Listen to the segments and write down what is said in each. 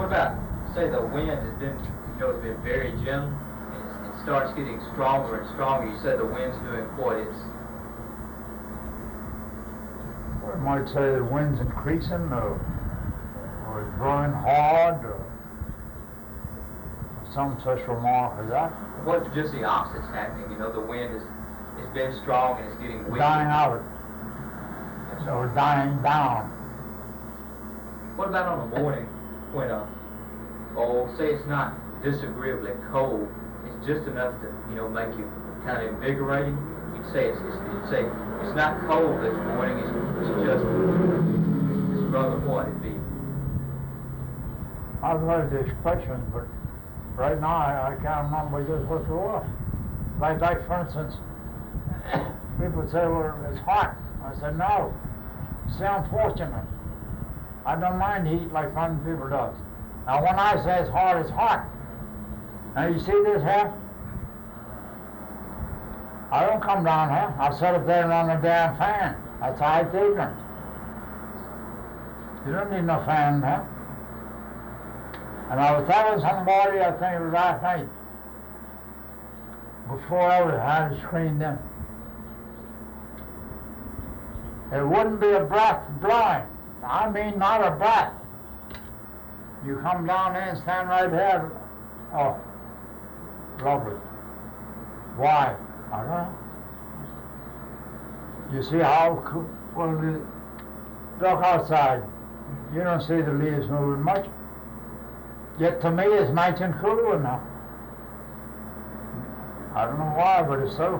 What about, say the wind has been, has been very gentle, and it starts getting stronger and stronger. You said the wind's doing what? I might say the wind's increasing, or it's blowing hard, or some such remark as that. What if just the opposite's happening? The wind it's been strong and it's getting weaker. Dying out, or dying down. What about on the morning when, say it's not disagreeably cold, it's just enough to, make you kind of invigorating? You'd say it's not cold this morning, it's rather what it'd be. I've heard the expression, but right now I can't remember just what it was. Like for instance, people say, well, it's hot. I said, no, it's unfortunate. I don't mind heat like some people does. Now when I say it's hot, it's hot. Now you see this here? I don't come down here. I sit up there and run the damn fan. That's how it's ignorant. You don't need no fan there. And I was telling somebody, I think it was last night, before I had it screened in, it wouldn't be a breath blowing. I mean not a breath. You come down there and stand right here. Oh, lovely. Why? I don't know. You see how, look outside. You don't see the leaves moving much. Yet to me it's nice and cool now. I don't know why, but it's so.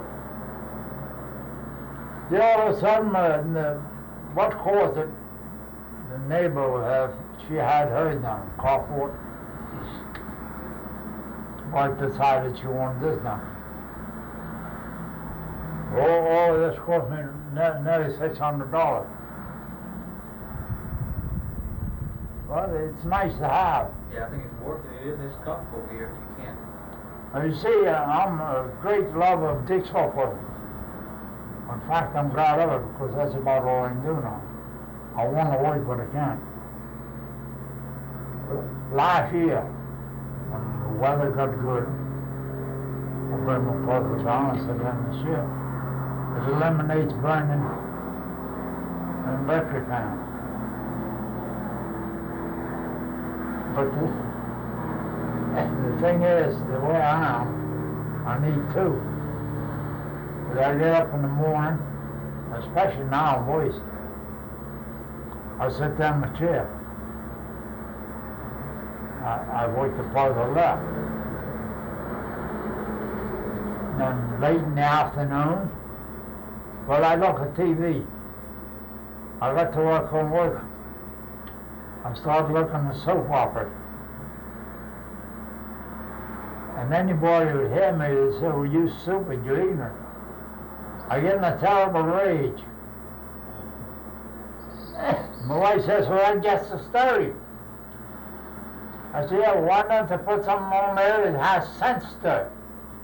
All of a sudden, what caused it? The neighbor, she had hers done, carport. Wife decided she wanted this done. Oh, this cost me nearly $600. Well, it's nice to have. Yeah, I think it's worth it. It's comfortable here. You can't. Now, you see, I'm a great lover of Dick's Hopper. In fact, I'm glad of it because that's about all I can do now. I want to work, but I can't. Last year, when the weather got good, I bring my puzzle down and said, this year, it eliminates burning an electric fan. But the thing is, the way I am, I need two. But I get up in the morning, especially now I'm moist, I sit down in my chair. I work the puzzle up. Then late in the afternoon, well, I look at TV. I got to work on work. I started looking at soap opera. And anybody would hear me, they say, well, you stupid, you're ignorant. I get in a terrible rage. My wife says, well, that gets the story. I said, yeah, why not to put something on there that has sense to it?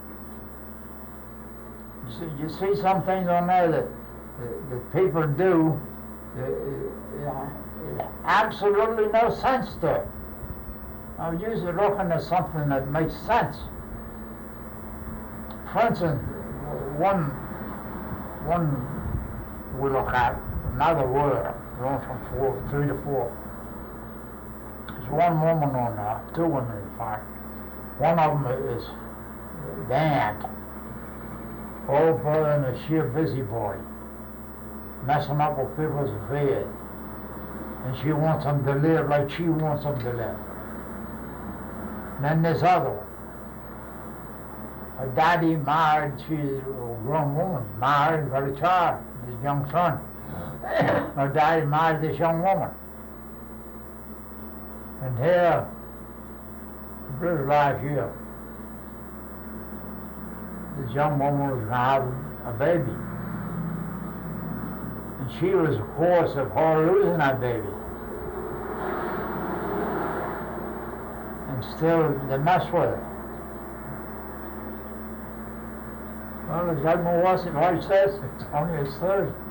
You see some things on there that people do, absolutely no sense to it. I'm usually looking at something that makes sense. For instance, one we look at, another word, going from 3 to 4. There's one woman on there, two women in fact. One of them is the aunt. Oh, brother, and a sheer busybody, messing up with people's affairs. And she wants them to live like she wants them to live. And then this other one. Her daddy married, she's a grown woman, married, got a child, this young son. Her daddy married this young woman. And here, this last year, this young woman was going to have a baby. And she was the cause of her losing that baby. And still, they mess with her. Well, the judgment was, what he says, it's only his third.